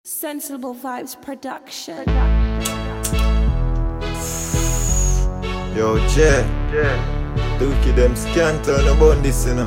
Sensible Vibes Production. Yo, Jay. Dookie them can't turn about this, you know.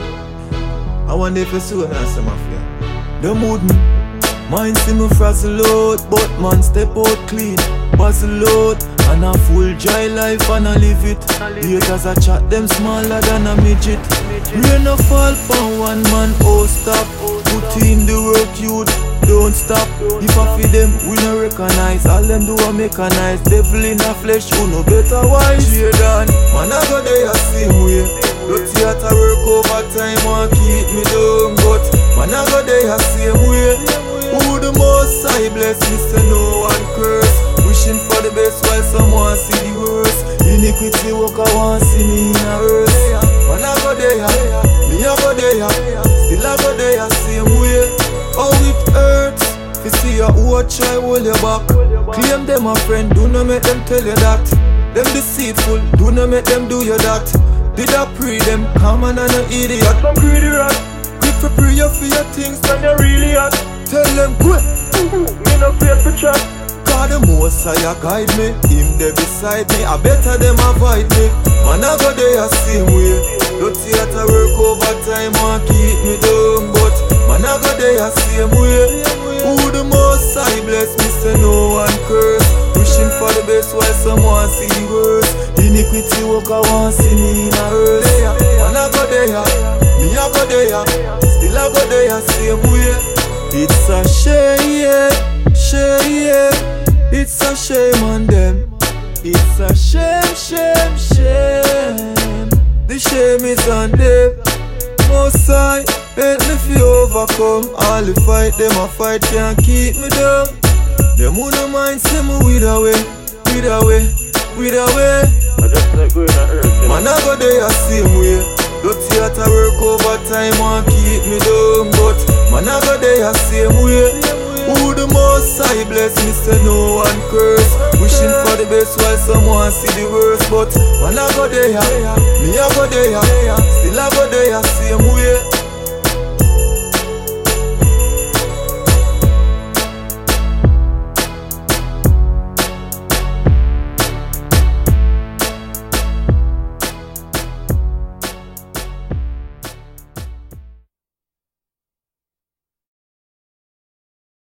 I wonder if you see what I say, my friend. Them wouldn't mind see me frazzle out, but man step out clean, puzzle out, and a full dry life and I live it. Haters a chat them smaller than a midget. Rain no fall for one man, oh stop. Put in the work, youth, don't stop. If I feed them, we no recognize. All them do a mechanize. Devil in a flesh, who no better wise. Yeah, done. Man, I go there same way. The theater work overtime and keep me down. But man, I go there same way. Who the most I bless me, say no one curse. Wishing for the best while someone see the worst. Iniquity work, I want see me in a hearse. Man, I go there, me I go there. Still I go there same way. Oh, it hurts. You see a who a try hold your back. Claim them a friend, do not make them tell you that. Them deceitful, do not make them do you that. Did I pray them, come on and an idiot. Some greedy rat. Quick for prayer for your things when you're really hot. Tell them quick, me no fear for chat. God the most high guide me, him there beside me. I better them avoid me. Man I go there same way. The theater work overtime and keep me down. But man I go there same way. Who the most high bless me, say no one curse. Wishing for the best while someone see the worst. Iniquity work I want see me in a hearse. Man I go there, me I go there. Still I go there same way. It's a shame, shame. It's a shame on them. It's a shame, shame, shame. The shame is on them. Most high, help me fi overcome. All the fight, them a fight can't keep me down. Them who no mind say me with away, with away, with away. I just like going to earth. Man I go there same way. The theater work overtime and keep me down. But man I go there same way. Who the most high bless me, say no one curse. Wishing for the best while someone see the worst. But man I go there, me I go there. Still I go there same way.